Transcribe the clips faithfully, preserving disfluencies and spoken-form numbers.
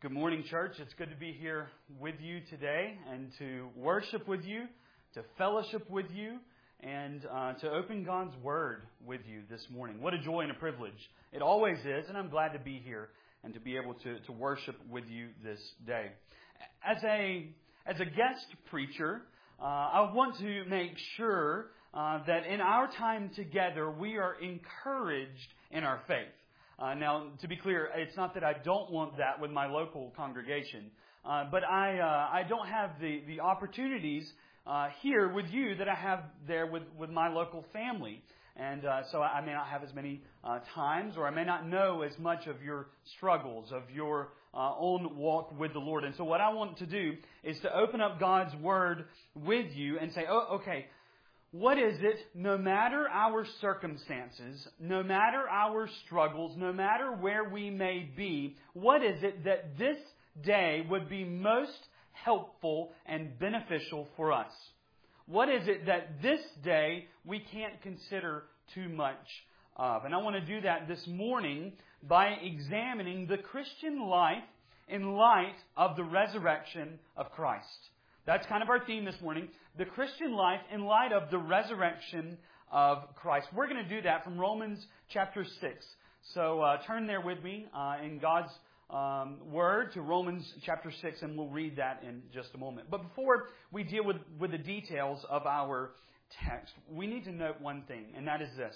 Good morning, church. It's good to be here with you today and to worship with you, to fellowship with you, and uh, to open God's Word with you this morning. What a joy and a privilege it always is, and I'm glad to be here and to be able to, to worship with you this day. As a, as a guest preacher, uh, I want to make sure uh, that in our time together we are encouraged in our faith. Uh, now, to be clear, it's not that I don't want that with my local congregation, uh, but I uh, I don't have the, the opportunities uh, here with you that I have there with, with my local family. And uh, so I may not have as many uh, times, or I may not know as much of your struggles, of your uh, own walk with the Lord. And so what I want to do is to open up God's Word with you and say, oh, okay, what is it, no matter our circumstances, no matter our struggles, no matter where we may be, what is it that this day would be most helpful and beneficial for us? What is it that this day we can't consider too much of? And I want to do that this morning by examining the Christian life in light of the resurrection of Christ. That's kind of our theme this morning, the Christian life in light of the resurrection of Christ. We're going to do that from Romans chapter six. So uh, turn there with me uh, in God's um, Word to Romans chapter six, and we'll read that in just a moment. But before we deal with, with the details of our text, we need to note one thing, and that is this.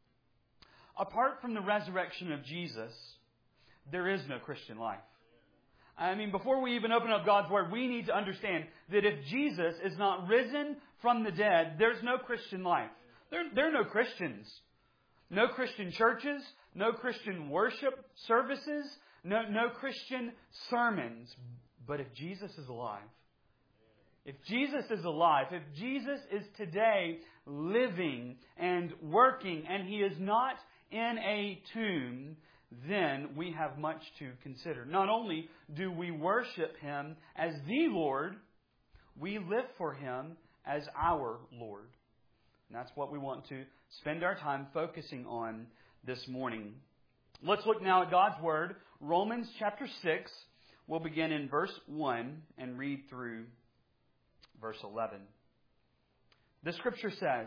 Apart from the resurrection of Jesus, there is no Christian life. I mean, before we even open up God's Word, we need to understand that if Jesus is not risen from the dead, there's no Christian life. There, there are no Christians. No Christian churches, no Christian worship services, no, no Christian sermons. But if Jesus is alive, if Jesus is alive, if Jesus is today living and working, and He is not in a tomb, then we have much to consider. Not only do we worship Him as the Lord, we live for Him as our Lord. And that's what we want to spend our time focusing on this morning. Let's look now at God's Word. Romans chapter six. We'll begin in verse one and read through verse eleven. The Scripture says,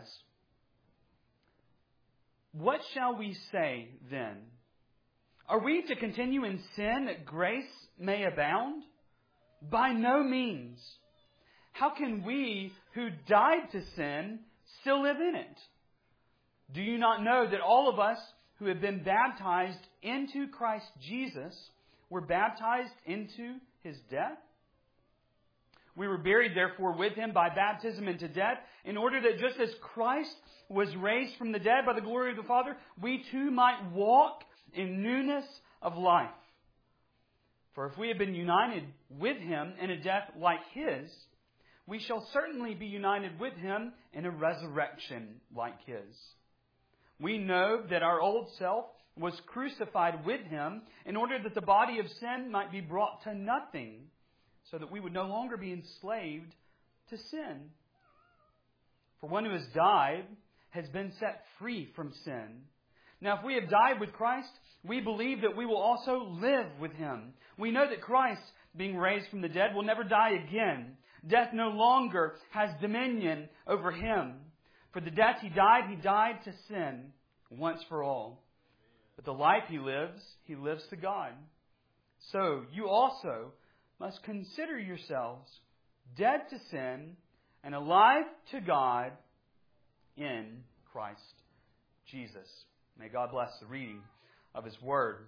"What shall we say then? Are we to continue in sin that grace may abound? By no means. How can we who died to sin still live in it? Do you not know that all of us who have been baptized into Christ Jesus were baptized into His death? We were buried, therefore, with Him by baptism into death, in order that just as Christ was raised from the dead by the glory of the Father, we too might walk in newness of life. For if we have been united with Him in a death like His, we shall certainly be united with Him in a resurrection like His. We know that our old self was crucified with Him in order that the body of sin might be brought to nothing, so that we would no longer be enslaved to sin. For one who has died has been set free from sin. Now, if we have died with Christ, we believe that we will also live with Him. We know that Christ, being raised from the dead, will never die again. Death no longer has dominion over Him. For the death He died, He died to sin once for all. But the life He lives, He lives to God. So you also must consider yourselves dead to sin and alive to God in Christ Jesus." May God bless the reading of His Word.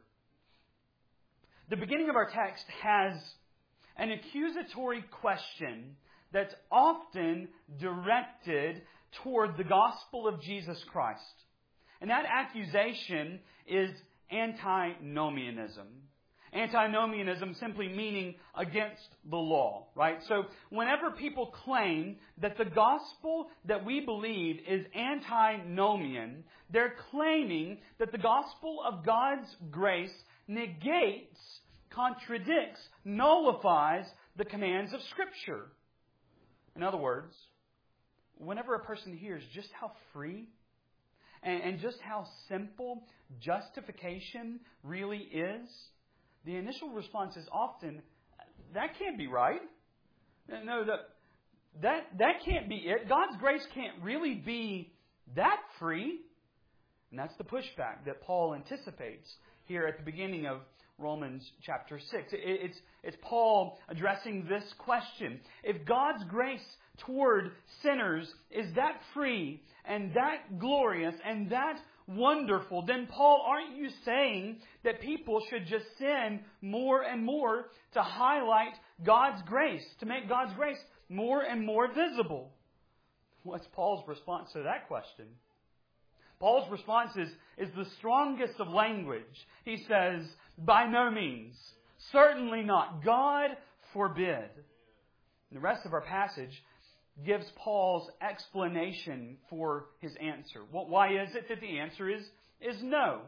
The beginning of our text has an accusatory question that's often directed toward the gospel of Jesus Christ. And that accusation is antinomianism. Antinomianism simply meaning against the law, right? So whenever people claim that the gospel that we believe is antinomian, they're claiming that the gospel of God's grace negates, contradicts, nullifies the commands of Scripture. In other words, whenever a person hears just how free and, and just how simple justification really is, the initial response is often, that can't be right. No, that, that, that can't be it. God's grace can't really be that free. And that's the pushback that Paul anticipates here at the beginning of Romans chapter six. It, it's, it's Paul addressing this question. If God's grace toward sinners is that free and that glorious and that wonderful, then Paul, aren't you saying that people should just sin more and more to highlight God's grace, to make God's grace more and more visible? What's Paul's response to that question? Paul's response is, is the strongest of language. He says, by no means, certainly not, God forbid. And the rest of our passage gives Paul's explanation for his answer. Well, why is it that the answer is, is no?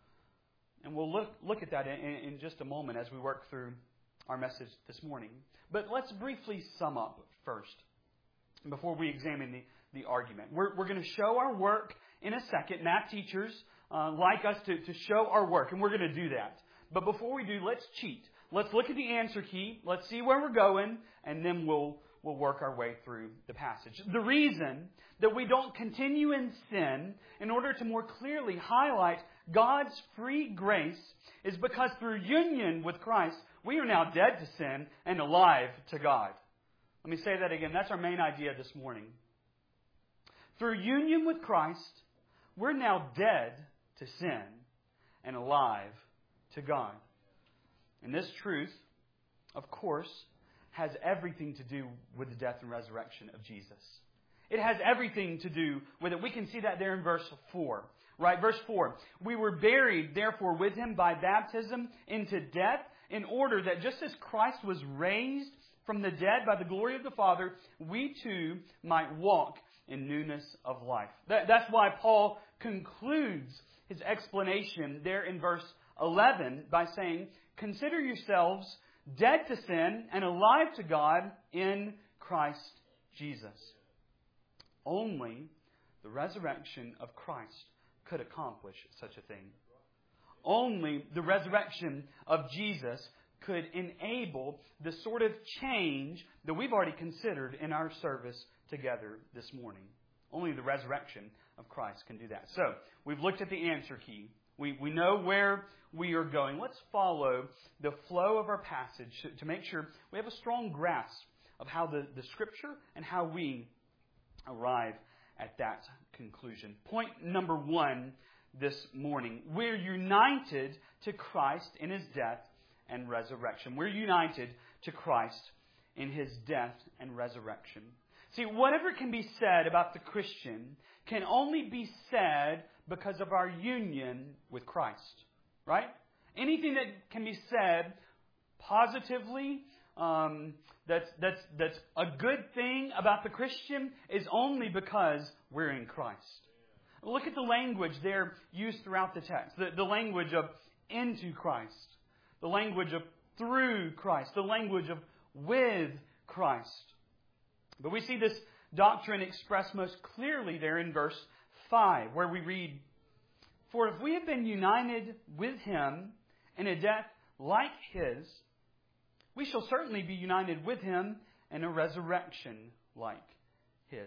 And we'll look, look at that in, in just a moment as we work through our message this morning. But let's briefly sum up first, before we examine the, the argument. We're, we're going to show our work in a second. Math teachers uh, like us to, to show our work, and we're going to do that. But before we do, let's cheat. Let's look at the answer key. Let's see where we're going, and then we'll we'll work our way through the passage. The reason that we don't continue in sin in order to more clearly highlight God's free grace is because through union with Christ, we are now dead to sin and alive to God. Let me say that again. That's our main idea this morning. Through union with Christ, we're now dead to sin and alive to God. And this truth, of course, has everything to do with the death and resurrection of Jesus. It has everything to do with it. We can see that there in verse four. Right? Verse four. We were buried, therefore, with Him by baptism into death, in order that just as Christ was raised from the dead by the glory of the Father, we too might walk in newness of life. That, that's why Paul concludes his explanation there in verse eleven by saying, consider yourselves dead to sin and alive to God in Christ Jesus. Only the resurrection of Christ could accomplish such a thing. Only the resurrection of Jesus could enable the sort of change that we've already considered in our service together this morning. Only the resurrection of Christ can do that. So, we've looked at the answer key. We, we know where we are going. Let's follow the flow of our passage to, to make sure we have a strong grasp of how the, the Scripture and how we arrive at that conclusion. Point number one this morning. We're united to Christ in His death and resurrection. We're united to Christ in His death and resurrection. See, whatever can be said about the Christian can only be said because of our union with Christ. Right? Anything that can be said positively, um, that's, that's, that's a good thing about the Christian is only because we're in Christ. Look at the language there used throughout the text. The, the language of into Christ. The language of through Christ. The language of with Christ. But we see this doctrine expressed most clearly there in verse five, where we read, for if we have been united with Him in a death like His, we shall certainly be united with Him in a resurrection like His.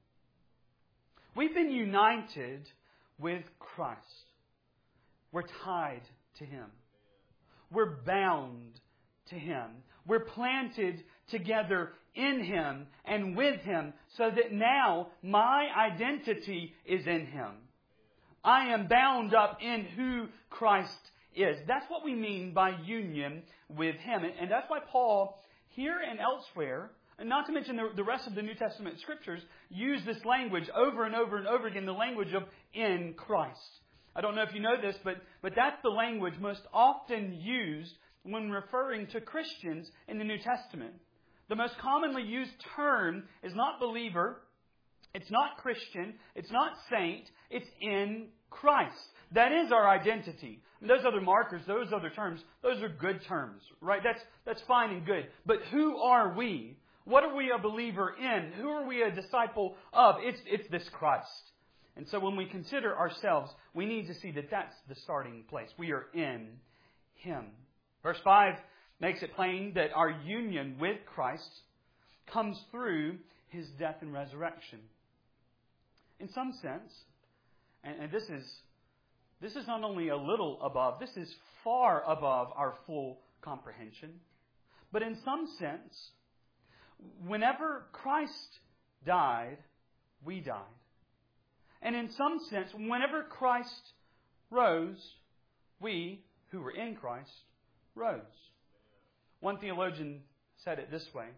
We've been united with Christ. We're tied to Him. We're bound to Him. We're planted together in Him and with Him so that now my identity is in Him. I am bound up in who Christ is. That's what we mean by union with Him. And that's why Paul, here and elsewhere, and not to mention the rest of the New Testament Scriptures, use this language over and over and over again, the language of in Christ. I don't know if you know this, but, but that's the language most often used when referring to Christians in the New Testament. The most commonly used term is not believer, it's not Christian, it's not saint, it's in Christ. That is our identity. And those other markers, those other terms, those are good terms, right? That's, that's fine and good. But who are we? What are we a believer in? Who are we a disciple of? It's, it's this Christ. And so when we consider ourselves, we need to see that that's the starting place. We are in Him. Verse five makes it plain that our union with Christ comes through His death and resurrection. In some sense, and, and this is this is not only a little above, this is far above our full comprehension. But in some sense, whenever Christ died, we died. And in some sense, whenever Christ rose, we, who were in Christ, rose. One theologian said it this way: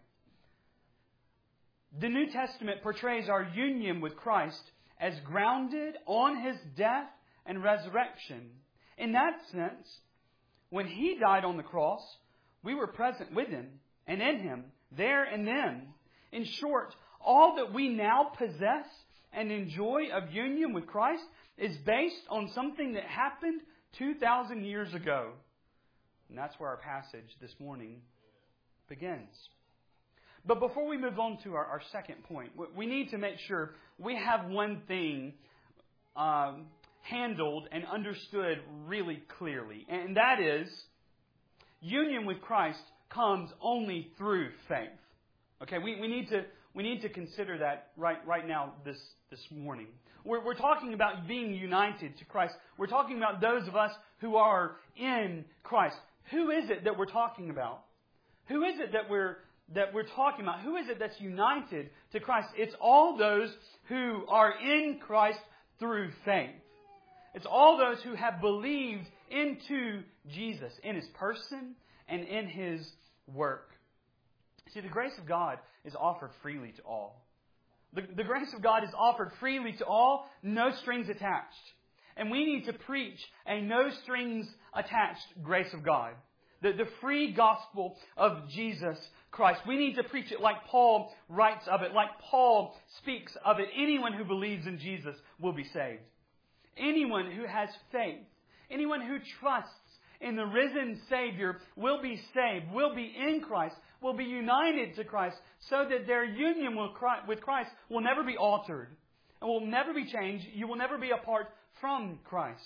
the New Testament portrays our union with Christ as grounded on His death and resurrection. In that sense, when He died on the cross, we were present with Him and in Him, there and then. In short, all that we now possess and enjoy of union with Christ is based on something that happened two thousand years ago. And that's where our passage this morning begins. But before we move on to our, our second point, we need to make sure we have one thing um, handled and understood really clearly. And that is, union with Christ comes only through faith. Okay, we, we need to we need to consider that right right now this, this morning. We're, we're talking about being united to Christ. We're talking about those of us who are in Christ. Who is it that we're talking about? Who is it that we're that we're talking about? Who is it that's united to Christ? It's all those who are in Christ through faith. It's all those who have believed into Jesus, in His person and in His work. See, the grace of God is offered freely to all. The, the grace of God is offered freely to all, no strings attached. And we need to preach a no strings attached grace of God. The, the free gospel of Jesus Christ. We need to preach it like Paul writes of it, like Paul speaks of it. Anyone who believes in Jesus will be saved. Anyone who has faith, anyone who trusts in the risen Savior will be saved, will be in Christ, will be united to Christ, so that their union with Christ will never be altered and will never be changed. You will never be apart from Christ.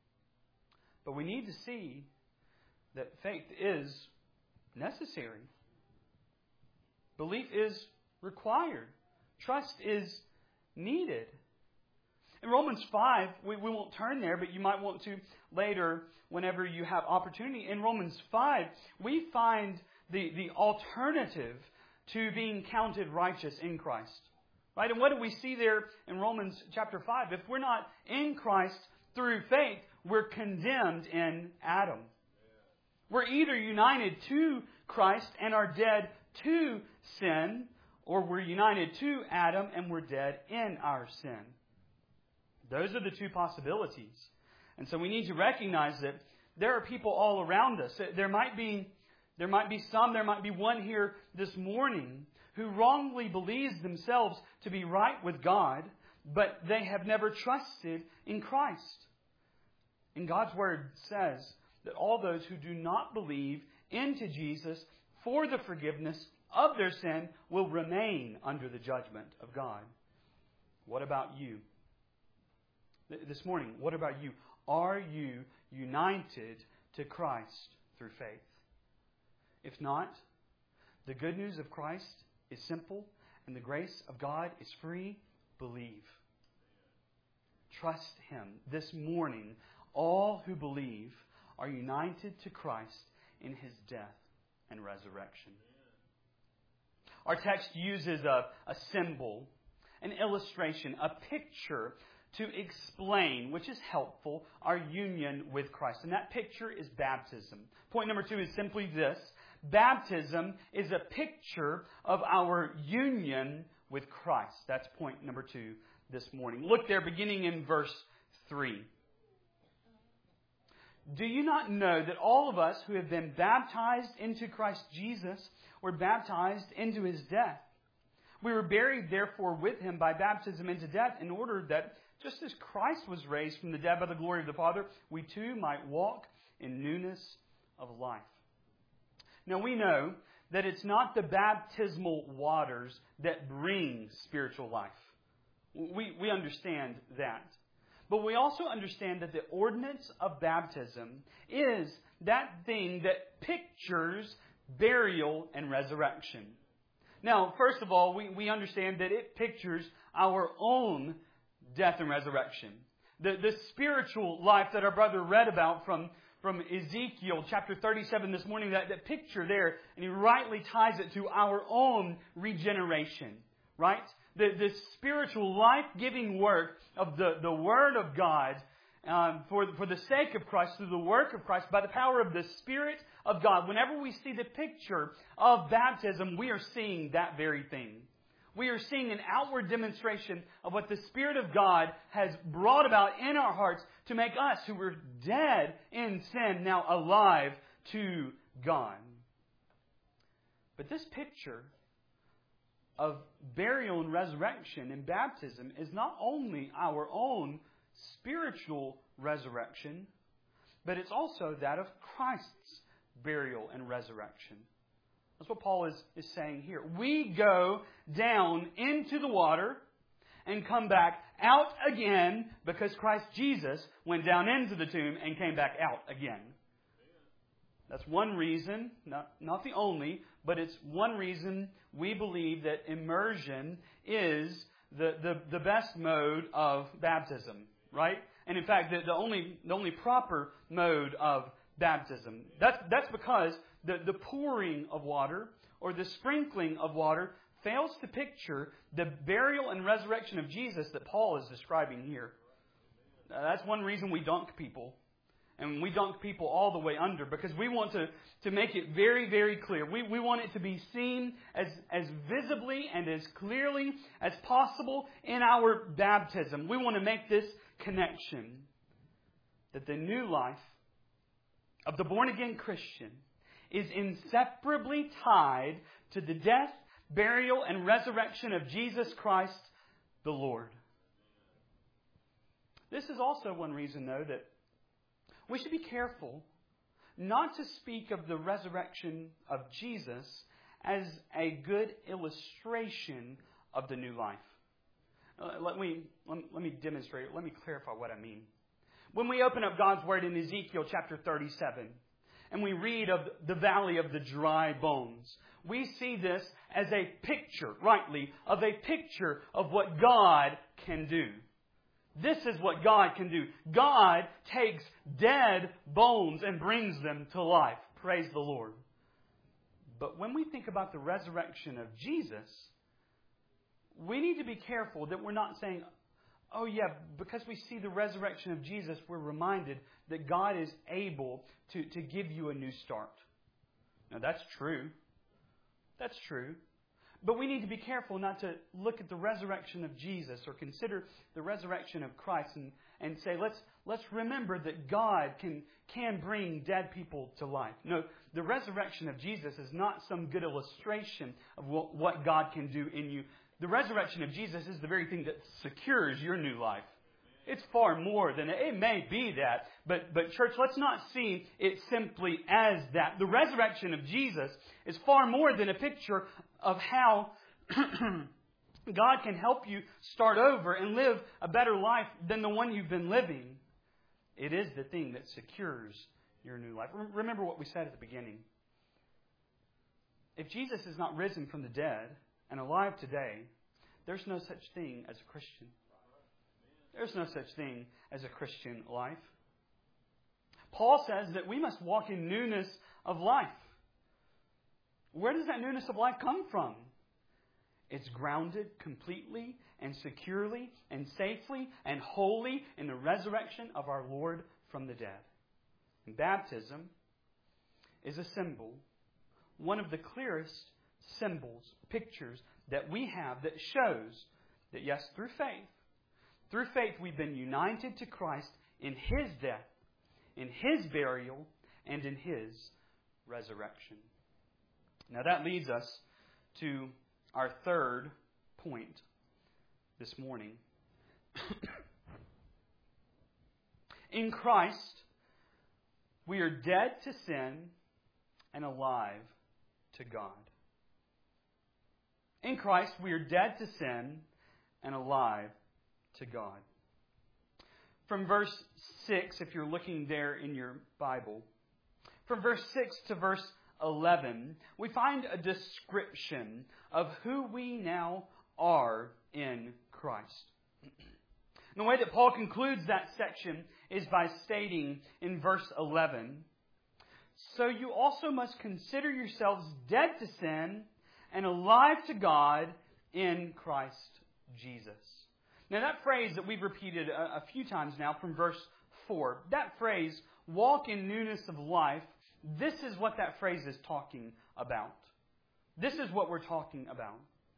But we need to see that faith is necessary. Belief is required. Trust is needed. In Romans five, we, we won't turn there, but you might want to later whenever you have opportunity. In Romans five, we find the, the alternative to being counted righteous in Christ. Right? And what do we see there in Romans chapter five? If we're not in Christ through faith, we're condemned in Adam. We're either united to Christ and are dead to sin, or we're united to Adam and we're dead in our sin. Those are the two possibilities. And so we need to recognize that there are people all around us. There might be, there might be some, there might be one here this morning who wrongly believes themselves to be right with God, but they have never trusted in Christ. And God's Word says that all those who do not believe into Jesus for the forgiveness of their sin will remain under the judgment of God. What about you? This morning, what about you? Are you united to Christ through faith? If not, the good news of Christ is simple and the grace of God is free. Believe. Trust Him. This morning, all who believe are united to Christ in His death and resurrection. Our text uses a, a symbol, an illustration, a picture to explain, which is helpful, our union with Christ. And that picture is baptism. Point number two is simply this. Baptism is a picture of our union with Christ. That's point number two this morning. Look there, beginning in verse three. Do you not know that all of us who have been baptized into Christ Jesus were baptized into His death? We were buried, therefore, with Him by baptism into death, in order that just as Christ was raised from the dead by the glory of the Father, we too might walk in newness of life. Now we know that it's not the baptismal waters that bring spiritual life. We, we understand that. But we also understand that the ordinance of baptism is that thing that pictures burial and resurrection. Now, first of all, we, we understand that it pictures our own death and resurrection. The, the spiritual life that our brother read about from, from Ezekiel chapter thirty-seven this morning, that, that picture there, and he rightly ties it to our own regeneration, right? The, the spiritual life-giving work of the, the Word of God um, for, for the sake of Christ, through the work of Christ, by the power of the Spirit of God. Whenever we see the picture of baptism, we are seeing that very thing. We are seeing an outward demonstration of what the Spirit of God has brought about in our hearts to make us, who were dead in sin, now alive to God. But this picture of burial and resurrection in baptism is not only our own spiritual resurrection, but it's also that of Christ's burial and resurrection. That's what Paul is, is saying here. We go down into the water and come back out again because Christ Jesus went down into the tomb and came back out again. That's one reason, not, not the only, but it's one reason we believe that immersion is the, the, the best mode of baptism, right? And in fact, the, the only the only proper mode of baptism. That's, that's because the, the pouring of water or the sprinkling of water fails to picture the burial and resurrection of Jesus that Paul is describing here. Uh, that's one reason we dunk people. And we dunk people all the way under because we want to, to make it very, very clear. We, we want it to be seen as, as visibly and as clearly as possible in our baptism. We want to make this connection that the new life of the born-again Christian is inseparably tied to the death, burial, and resurrection of Jesus Christ, the Lord. This is also one reason, though, that we should be careful not to speak of the resurrection of Jesus as a good illustration of the new life. Uh, let me, let, let me demonstrate. Let me clarify what I mean. When we open up God's Word in Ezekiel chapter thirty-seven, and we read of the valley of the dry bones, we see this as a picture, rightly, of a picture of what God can do. This is what God can do. God takes dead bones and brings them to life. Praise the Lord. But when we think about the resurrection of Jesus, we need to be careful that we're not saying, oh yeah, because we see the resurrection of Jesus, we're reminded that God is able to, to give you a new start. Now that's true. That's true. But we need to be careful not to look at the resurrection of Jesus or consider the resurrection of Christ and, and say, let's let's remember that God can, can bring dead people to life. No, the resurrection of Jesus is not some good illustration of what, what God can do in you. The resurrection of Jesus is the very thing that secures your new life. It's far more than it. It may be that, but, but church, let's not see it simply as that. The resurrection of Jesus is far more than a picture of how God can help you start over and live a better life than the one you've been living. It is the thing that secures your new life. Remember what we said at the beginning. If Jesus is not risen from the dead and alive today, there's no such thing as a Christian. There's no such thing as a Christian life. Paul says that we must walk in newness of life. Where does that newness of life come from? It's grounded completely and securely and safely and wholly in the resurrection of our Lord from the dead. And baptism is a symbol, one of the clearest symbols, pictures that we have that shows that yes, through faith, through faith we've been united to Christ in His death, in His burial, and in His resurrection. Now that leads us to our third point this morning. In Christ, we are dead to sin and alive to God. In Christ, we are dead to sin and alive to God. from verse six, if you're looking there in your Bible, from verse six to verse eleven, we find a description of who we now are in Christ. And the way that Paul concludes that section is by stating in verse eleven, "So you also must consider yourselves dead to sin and alive to God in Christ Jesus." Now that phrase that we've repeated a, a few times now from verse four, that phrase, walk in newness of life, this is what that phrase is talking about. This is what we're talking about.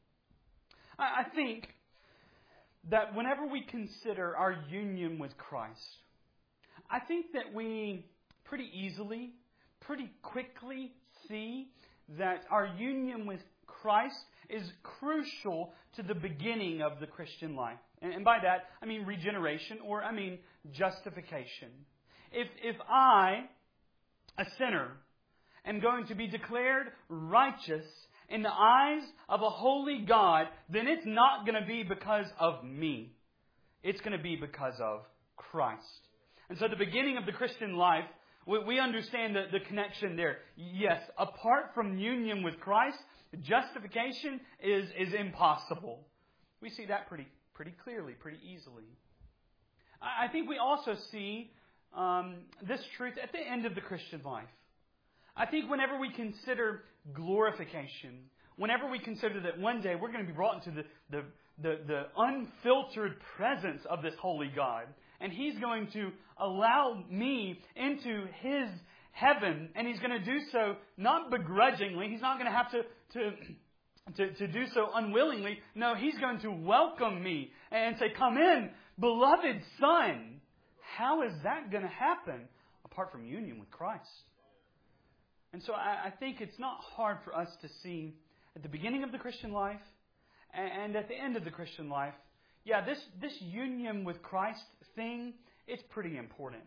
I, I think that whenever we consider our union with Christ, I think that we pretty easily, pretty quickly see that our union with Christ is crucial to the beginning of the Christian life. And, and by that, I mean regeneration, or I mean justification. If, if I, a sinner, am going to be declared righteous in the eyes of a holy God, then it's not going to be because of me. It's going to be because of Christ. And so the beginning of the Christian life, we, we understand the, the connection there. Yes, apart from union with Christ, justification is, is impossible. We see that pretty, pretty clearly, pretty easily. I, I think we also see um, this truth at the end of the Christian life. I think whenever we consider glorification, whenever we consider that one day we're going to be brought into the, the, the, the unfiltered presence of this holy God, and He's going to allow me into His heaven, and He's going to do so not begrudgingly. He's not going to have to, to, to, to do so unwillingly. No, He's going to welcome me and say, "Come in, beloved Son." How is that going to happen apart from union with Christ? And so I, I think it's not hard for us to see at the beginning of the Christian life and at the end of the Christian life, yeah, this, this union with Christ thing, it's pretty important.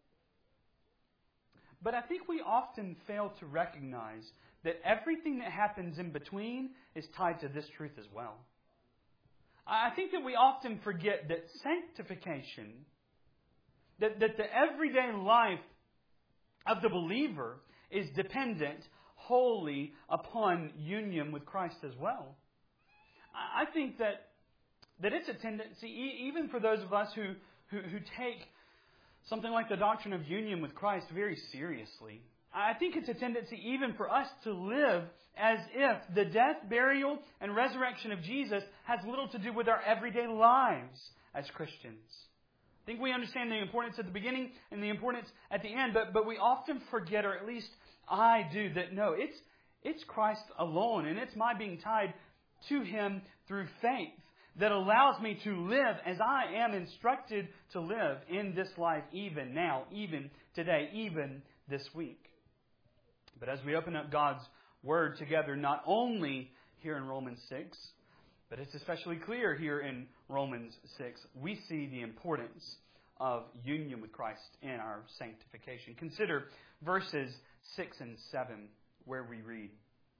But I think we often fail to recognize that everything that happens in between is tied to this truth as well. I think that we often forget that sanctification, that, that the everyday life of the believer is dependent wholly upon union with Christ as well. I think that that it's a tendency, even for those of us who, who, who take something like the doctrine of union with Christ very seriously, I think it's a tendency even for us to live as if the death, burial, and resurrection of Jesus has little to do with our everyday lives as Christians. I think we understand the importance at the beginning and the importance at the end, but, but we often forget, or at least I do, that no, it's, it's Christ alone, and it's my being tied to Him through faith that allows me to live as I am instructed to live in this life, even now, even today, even this week. But as we open up God's Word together, not only here in Romans six, but it's especially clear here in Romans six, we see the importance of union with Christ in our sanctification. Consider verses six and seven, where we read,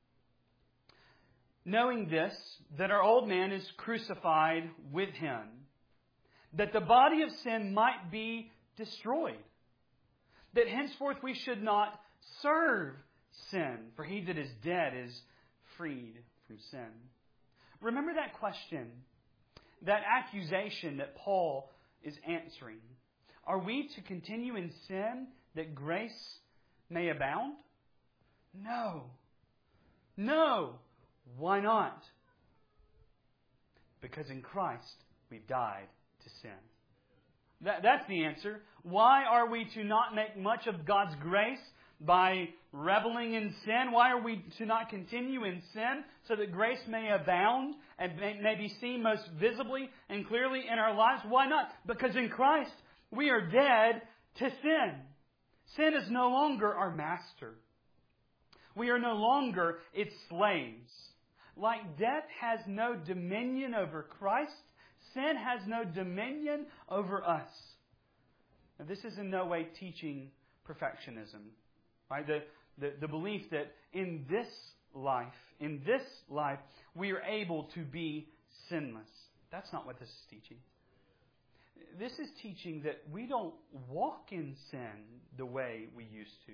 "Knowing this, that our old man is crucified with Him, that the body of sin might be destroyed, that henceforth we should not serve sin, for he that is dead is freed from sin." Remember that question, that accusation that Paul is answering. Are we to continue in sin that grace may abound? No. No. Why not? Because in Christ we've died to sin. That, that's the answer. Why are we to not make much of God's grace by reveling in sin? Why are we to not continue in sin so that grace may abound and may, may be seen most visibly and clearly in our lives? Why not? Because in Christ we are dead to sin. Sin is no longer our master. We are no longer its slaves. Like death has no dominion over Christ, sin has no dominion over us. Now, this is in no way teaching perfectionism. Right? The, the, the belief that in this life, in this life, we are able to be sinless. That's not what this is teaching. this is teaching that we don't walk in sin the way we used to.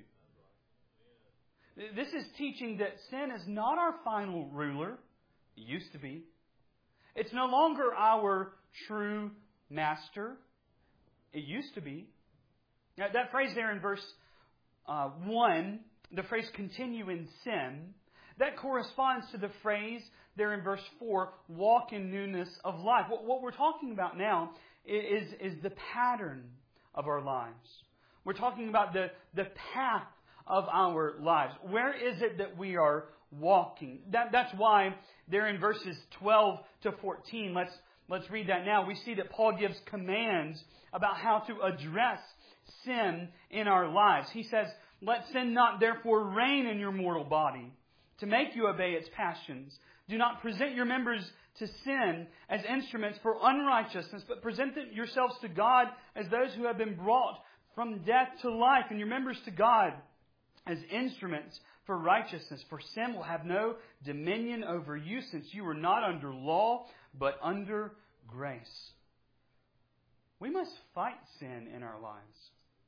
This is teaching that sin is not our final ruler. It used to be. It's no longer our true master. It used to be. Now, that phrase there in verse uh, one, the phrase continue in sin, that corresponds to the phrase there in verse four, walk in newness of life. What, what we're talking about now is, is the pattern of our lives. We're talking about the, the path of our lives. Where is it that we are walking? That, that's why there in verses twelve to fourteen, let's, let's read that now. We see that Paul gives commands about how to address sin in our lives. He says, let sin not therefore reign in your mortal body, to make you obey its passions. Do not present your members to sin as instruments for unrighteousness, but present yourselves to God as those who have been brought from death to life, and your members to God as instruments for righteousness. For sin will have no dominion over you, since you are not under law, but under grace. We must fight sin in our lives.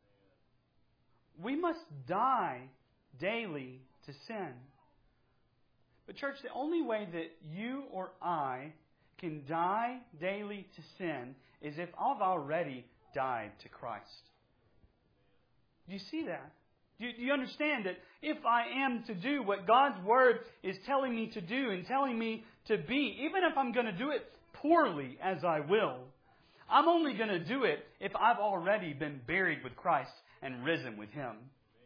We must die daily to sin. But church, the only way that you or I can die daily to sin is if I've already died to Christ. Do you see that? Do you, do you understand that if I am to do what God's Word is telling me to do and telling me to be, even if I'm going to do it poorly as I will, I'm only going to do it if I've already been buried with Christ and risen with Him.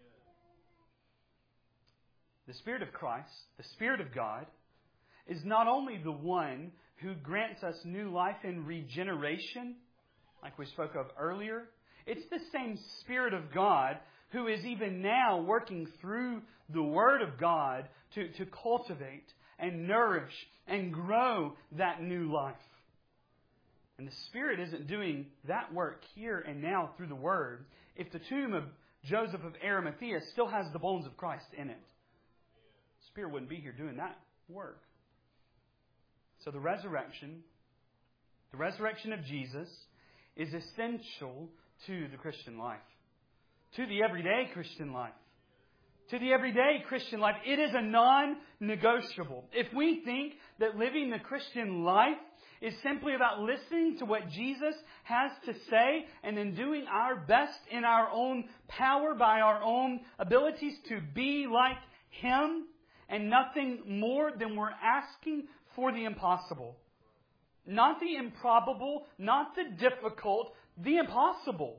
The Spirit of Christ, the Spirit of God, is not only the one who grants us new life and regeneration, like we spoke of earlier. It's the same Spirit of God who is even now working through the Word of God to, to cultivate and nourish and grow that new life. And the Spirit isn't doing that work here and now through the Word if the tomb of Joseph of Arimathea still has the bones of Christ in it. The Spirit wouldn't be here doing that work. So the resurrection, the resurrection of Jesus is essential to the Christian life, to the everyday Christian life. To the everyday Christian life, it is a non-negotiable. If we think that living the Christian life is simply about listening to what Jesus has to say and then doing our best in our own power by our own abilities to be like Him and nothing more, then we're asking for the impossible. Not the improbable, not the difficult, the impossible.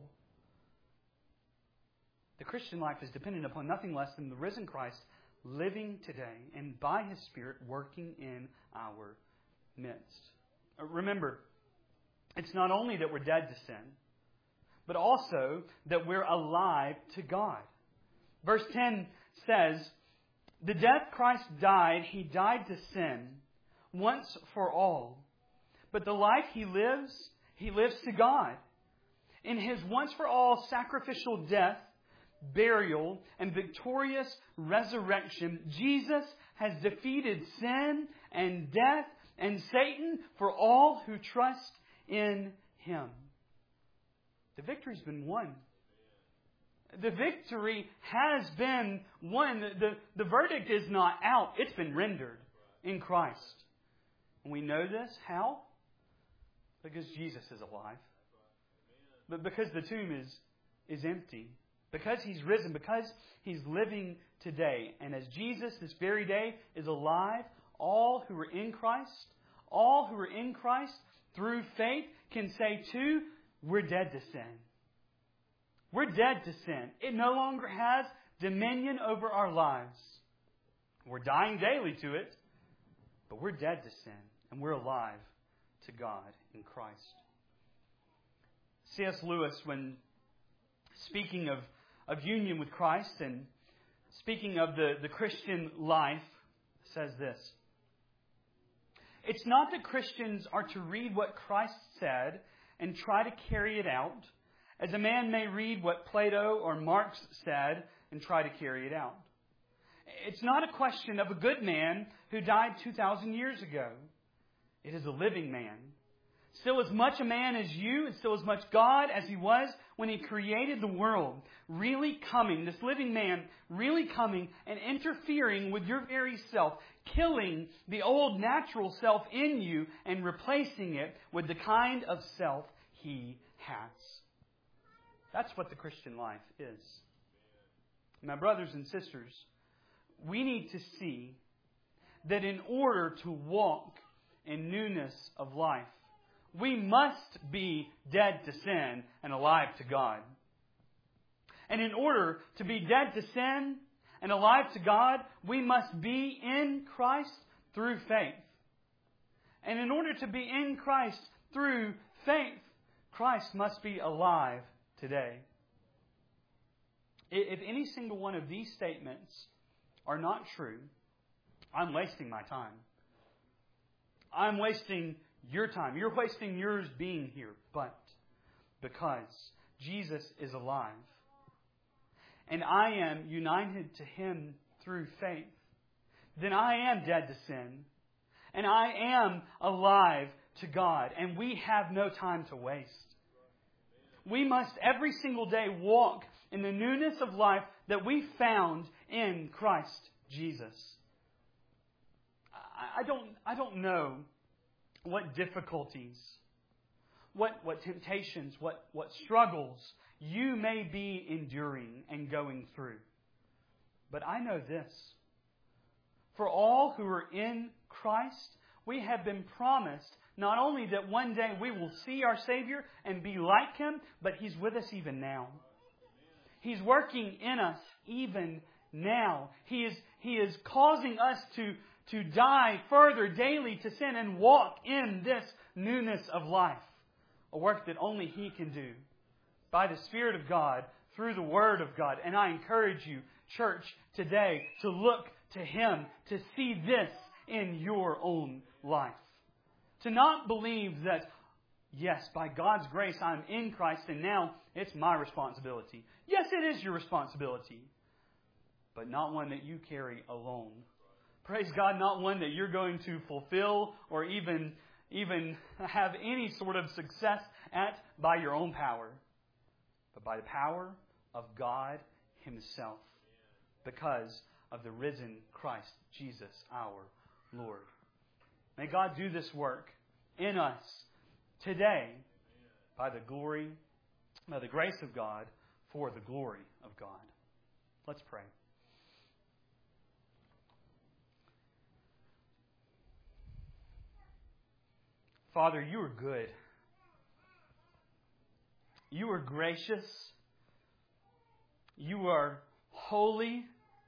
The Christian life is dependent upon nothing less than the risen Christ living today and by His Spirit working in our midst. Remember, it's not only that we're dead to sin, but also that we're alive to God. Verse ten says, the death Christ died, He died to sin once for all. But the life He lives, He lives to God. In His once for all sacrificial death, burial, and victorious resurrection, Jesus has defeated sin and death and Satan for all who trust in Him. The victory's been won. The victory has been won. The, the, the verdict is not out. It's been rendered in Christ. And we know this. How? Because Jesus is alive. But because the tomb is, is empty. Because He's risen. Because He's living today. And as Jesus this very day is alive, all who are in Christ, all who are in Christ through faith can say too, we're dead to sin. We're dead to sin. It no longer has dominion over our lives. We're dying daily to it, but we're dead to sin and we're alive to God in Christ. C S Lewis, when speaking of, of union with Christ and speaking of the, the Christian life, says this. It's not that Christians are to read what Christ said and try to carry it out, as a man may read what Plato or Marx said and try to carry it out. It's not a question of a good man who died two thousand years ago. It is a living man, Still as much a man as you, and still as much God as He was when He created the world. Really coming, this living man, really coming and interfering with your very self, killing the old natural self in you and replacing it with the kind of self He has. That's what the Christian life is. My brothers and sisters, we need to see that in order to walk in newness of life, we must be dead to sin and alive to God. And in order to be dead to sin and alive to God, we must be in Christ through faith. And in order to be in Christ through faith, Christ must be alive today. If any single one of these statements are not true, I'm wasting my time. I'm wasting your time. You're wasting yours being here. But because Jesus is alive and I am united to Him through faith, then I am dead to sin and I am alive to God. And we have no time to waste. We must every single day walk in the newness of life that we found in Christ Jesus. I don't, I don't know what difficulties, what, what temptations, what, what struggles you may be enduring and going through. But I know this. For all who are in Christ, we have been promised not only that one day we will see our Savior and be like Him, but He's with us even now. He's working in us even now. He is, he is causing us to, to die further daily to sin and walk in this newness of life. A work that only He can do by the Spirit of God through the Word of God. And I encourage you, church, today to look to Him, to see this in your own life. To not believe that, yes, by God's grace I'm in Christ and now it's my responsibility. Yes, it is your responsibility, but not one that you carry alone. Praise God, not one that you're going to fulfill or even, even have any sort of success at by your own power, but by the power of God Himself, because of the risen Christ Jesus our Lord. May God do this work in us today by the glory, by the grace of God, for the glory of God. Let's pray. Father, You are good. You are gracious. You are holy.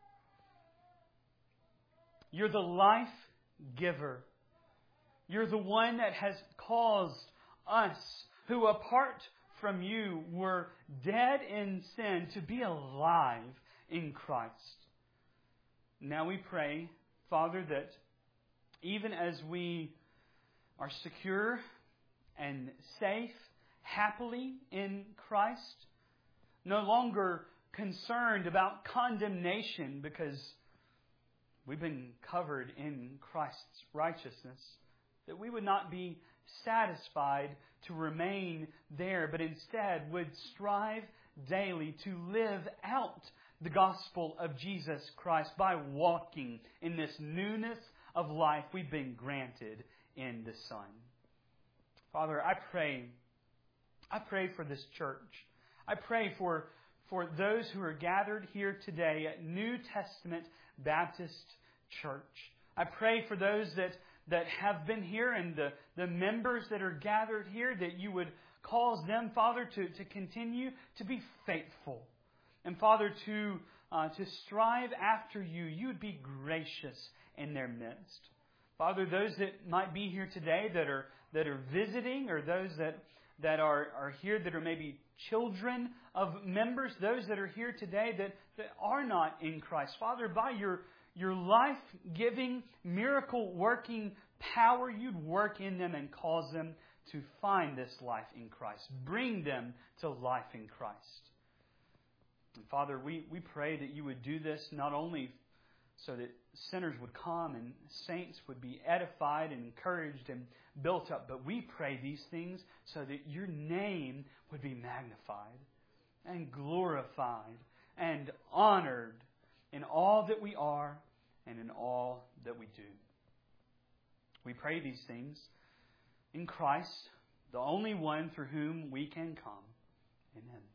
You're the life giver. You're the one that has caused us, who apart from You were dead in sin, to be alive in Christ. Now we pray, Father, that even as we are secure and safe, happily in Christ, no longer concerned about condemnation because we've been covered in Christ's righteousness, that we would not be satisfied to remain there, but instead would strive daily to live out the gospel of Jesus Christ by walking in this newness of life we've been granted in the Son. Father, I pray, I pray for this church. I pray for, for those who are gathered here today at New Testament Baptist Church. I pray for those that that have been here and the, the members that are gathered here, that You would cause them, Father, to, to continue to be faithful. And Father, to, uh, to strive after You. You would be gracious in their midst. Father, those that might be here today that are that are visiting, or those that, that are, are here that are maybe children of members, those that are here today that, that are not in Christ. Father, by Your Your life-giving, miracle-working power, You'd work in them and cause them to find this life in Christ. Bring them to life in Christ. And Father, we, we pray that You would do this not only so that sinners would come and saints would be edified and encouraged and built up. But we pray these things so that your name would be magnified and glorified and honored in all that we are and in all that we do. We pray these things in Christ, the only one through whom we can come. Amen.